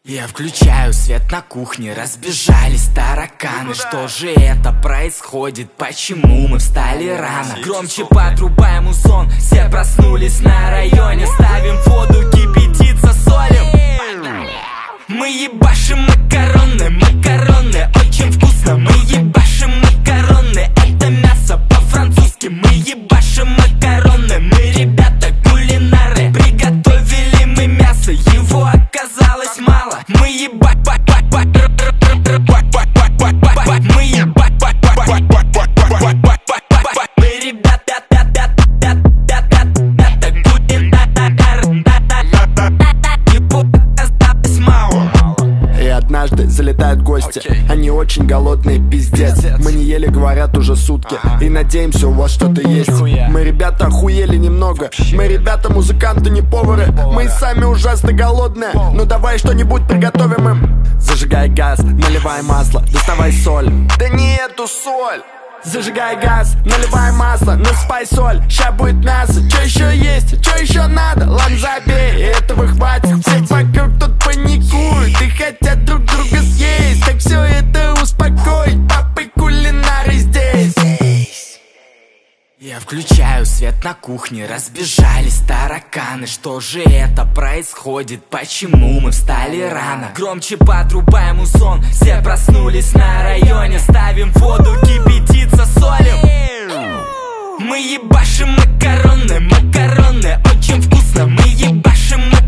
Я включаю свет на кухне, разбежались тараканы. Что же это происходит? Почему мы встали рано? Громче подрубаем музон, все проснулись на районе. Ставим воду кипятиться, солим. Мы ебашим макароны, макароны, очень вкусно. Мы ебашим макароны, это мясо по-французски. Мы ебашим макароны, мы ребята кулинары. Приготовили мы мясо, его оказалось мало. Мы ебать, мы ебать, мы ребята И однажды залетают гости, они очень голодные, пиздец. Мы не ели, говорят, уже сутки, и надеемся, у вас что-то есть. Мы, ребята, охуели немного. Мы, ребята, музыканты, не повары. Мы и сами ужасно голодные. Ну давай что-нибудь приготовим им. Зажигай газ, наливай масло, доставай соль. Да не эту соль. Зажигай газ, наливай масло, насыпай соль. Ща будет мясо, чё еще есть, чё еще надо? Ладно, забей, этого хватит. Все вокруг тут паникуют и хотят друг друга съесть. Так все это успокой, папы кулинары здесь. Я включаю свет на кухне, разбежались тараканы. Что же это происходит? Почему мы встали рано? Громче подрубаем музон, все проснулись на районе. Ставим воду кипятиться, солим. Мы ебашим макароны, макароны, очень вкусно. Мы ебашим